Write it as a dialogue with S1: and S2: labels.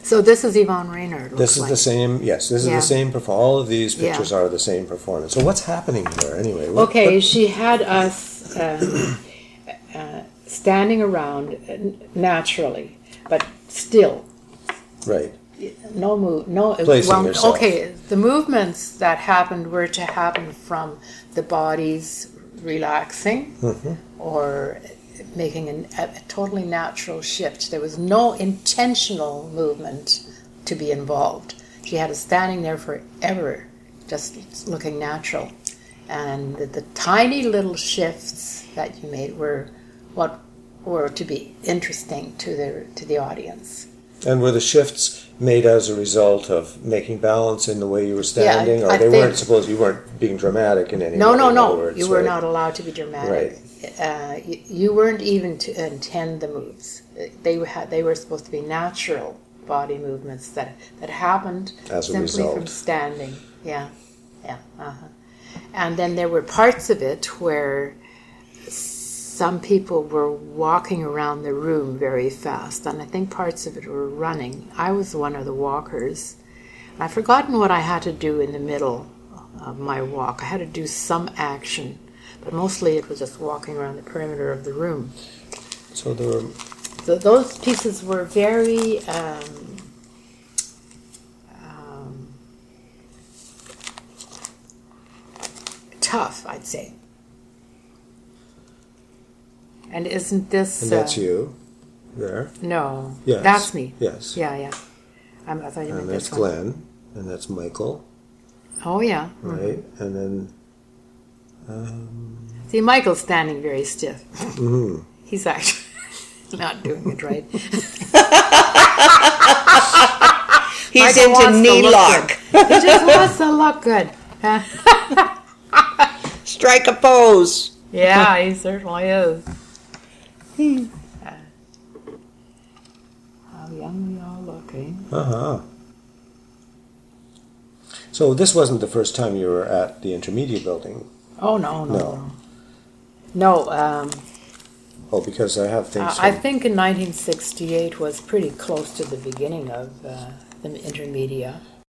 S1: So this is Yvonne Raynor.
S2: This is the same, yes, this is the same performance. All of these pictures are the same performance. So what's happening here anyway?
S1: She had us standing around naturally, but still.
S2: Right.
S1: No move, no.
S2: Placing yourself.
S1: Okay, the movements that happened were to happen from the body's relaxing or making a totally natural shift. There was no intentional movement to be involved. She had us standing there forever, just looking natural. And the tiny little shifts that you made were what were to be interesting to the audience.
S2: And were the shifts made as a result of making balance in the way you were standing, or they weren't? Suppose you weren't being dramatic in any way?
S1: No.
S2: Words,
S1: you were not allowed to be dramatic.
S2: Right.
S1: You weren't even to intend the moves. They were supposed to be natural body movements that happened
S2: as a
S1: simply
S2: result
S1: from standing. Yeah. And then there were parts of it where some people were walking around the room very fast, and I think parts of it were running. I was one of the walkers. I've forgotten what I had to do in the middle of my walk. I had to do some action, but mostly it was just walking around the perimeter of the room.
S2: So there were...
S1: So those pieces were very tough, I'd say. And isn't this...
S2: And that's you there?
S1: No.
S2: Yes.
S1: That's me.
S2: Yes.
S1: Yeah. I thought you meant this one.
S2: And that's Glenn. And that's Michael.
S1: Oh, yeah.
S2: Right. And then...
S1: See, Michael's standing very stiff. He's actually not doing it right.
S3: He's into knee lock.
S1: He just wants to look good.
S3: Strike a pose.
S1: Yeah, he certainly is. How young we all look, eh?
S2: So this wasn't the first time you were at the Intermedia building?
S1: Oh, no.
S2: Because I have things...
S1: I think in 1968 was pretty close to the beginning of the Intermedia.